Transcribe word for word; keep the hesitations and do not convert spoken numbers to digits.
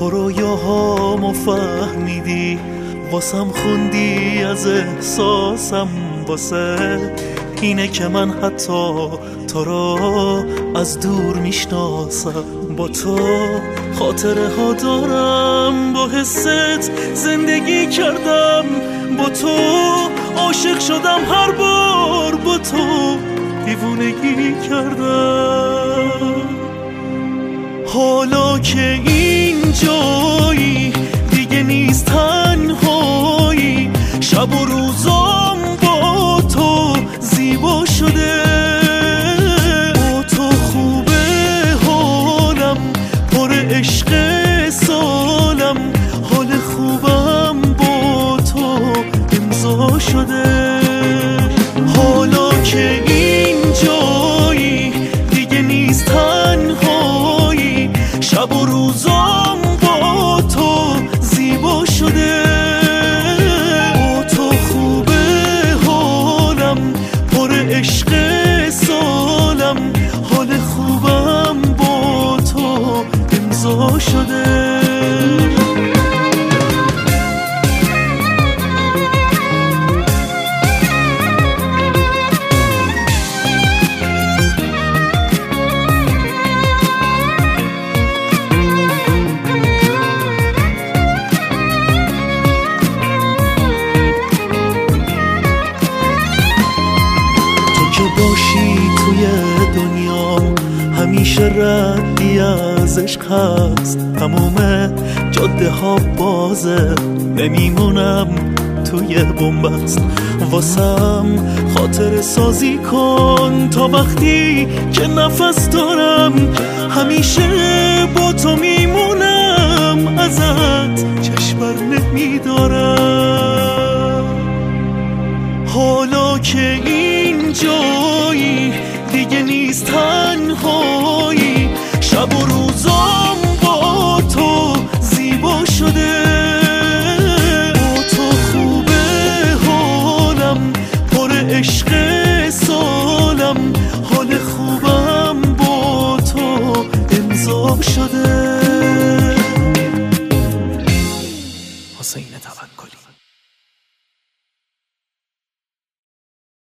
تو رویاهامو فهمیدی، واسم خوندی از احساسم، واسه اینه که من حتی تو رو از دور میشناسم. با تو خاطره ها دارم، با حست زندگی کردم، با تو عاشق شدم، هر بار با تو دیوونگی کردم. حالا که اینجایی دیگه نیست تنهایی، شب و روزام با تو زیبا شده، با تو خوبه حالم، پر عشق سالم، حال خوبم با تو امضا شده. حالا که اینجایی دیگه نیست تنهایی، شب و روزام با تو زیبا شده، با تو خوبه حالم، پر عشق سالم، حال خوبم با تو امضا شده. باشی توی دنیا همیشه ردی از عشق هست، تموم جاده ها بازه، نمیمونم توی بنبست. واسم خاطر سازی کن تا وقتی که نفس دارم، همیشه با تو میمونم، ازت چشم بر نمیدارم. حالا که اینجایی دیگه نیست تنهایی،